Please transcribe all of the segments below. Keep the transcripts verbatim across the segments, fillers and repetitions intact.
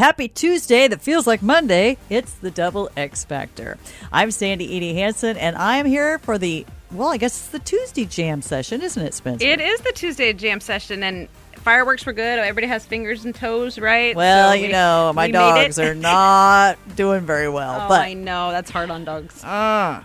Happy Tuesday that feels like Monday. It's the Double X Factor. I'm Sandy Edie Hansen, and I am here for the, well, I guess it's the Tuesday jam session, isn't it, Spencer? It is the Tuesday jam session, and fireworks were good. Everybody has fingers and toes, right? Well, So you we, know, my dogs are not doing very well. Oh, but I know. That's hard on dogs. Uh.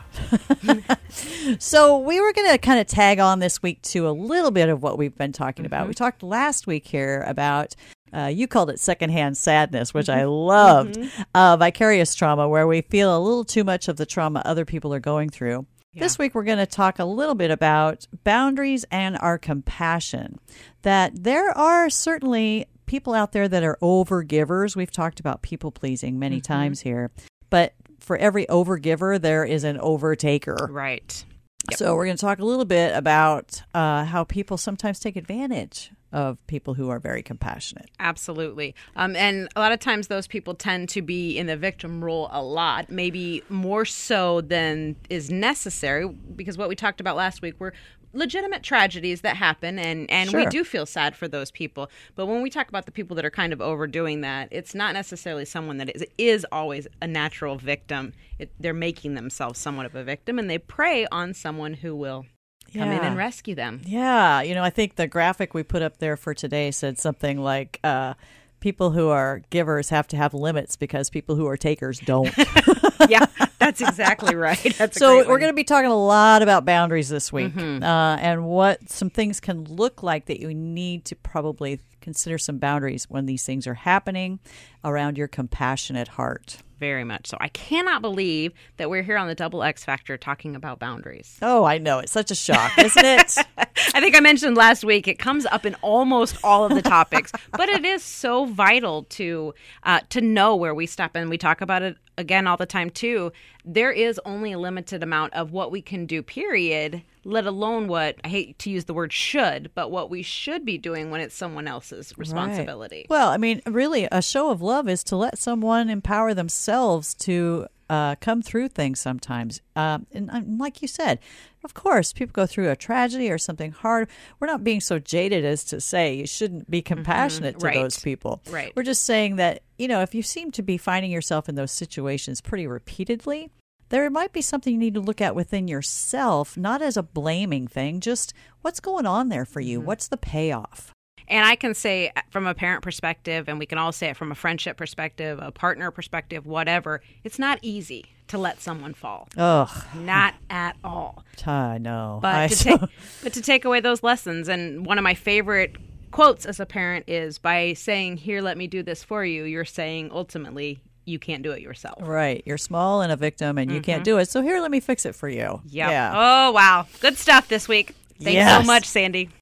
So we were going to kind of tag on this week to a little bit of what we've been talking mm-hmm. about. We talked last week here about, uh, you called it secondhand sadness, which mm-hmm. I loved, mm-hmm. uh, vicarious trauma, where we feel a little too much of the trauma other people are going through. Yeah. This week, we're going to talk a little bit about boundaries and our compassion. That there are certainly people out there that are over-givers. We've talked about people-pleasing many mm-hmm. times here. But for every over-giver, there is an over-taker. Right. Yep. So we're going to talk a little bit about uh, how people sometimes take advantage of people who are very compassionate. Absolutely. Um, and a lot of times those people tend to be in the victim role a lot, maybe more so than is necessary, because what we talked about last week were legitimate tragedies that happen, and, and sure. we do feel sad for those people. But when we talk about the people that are kind of overdoing that, it's not necessarily someone that is, is always a natural victim. It, they're making themselves somewhat of a victim, and they prey on someone who will come yeah. in and rescue them. Yeah. You know, I think the graphic we put up there for today said something like, uh, people who are givers have to have limits because people who are takers don't. Yeah, that's exactly right. That's so we're going to be talking a lot about boundaries this week mm-hmm. uh, and what some things can look like that you need to probably consider some boundaries when these things are happening around your compassionate heart. Very much so. I cannot believe that we're here on the Double X Factor talking about boundaries. Oh, I know. It's such a shock, isn't it? I think I mentioned last week it comes up in almost all of the topics, but it is so vital to uh, to know where we stop. And we talk about it again all the time, too. There is only a limited amount of what we can do, period, let alone what, I hate to use the word should, but what we should be doing when it's someone else's responsibility. Right. Well, I mean, really, a show of love is to let someone empower themselves to uh, come through things sometimes. Um, and, and like you said, of course, people go through a tragedy or something hard. We're not being so jaded as to say you shouldn't be compassionate mm-hmm. to right. those people. Right. We're just saying that, you know, if you seem to be finding yourself in those situations pretty repeatedly, there might be something you need to look at within yourself, not as a blaming thing, just what's going on there for you? Mm-hmm. What's the payoff? And I can say from a parent perspective, and we can all say it from a friendship perspective, a partner perspective, whatever, it's not easy to let someone fall. Ugh. Not at all. I know. But, I to, so... take, but to take away those lessons, and one of my favorite quotes as a parent is, by saying, here, let me do this for you, you're saying ultimately you can't do it yourself. Right. You're small and a victim and you mm-hmm. can't do it. So here, let me fix it for you. Yep. Yeah. Oh, wow. Good stuff this week. Thanks yes. so much, Sandy.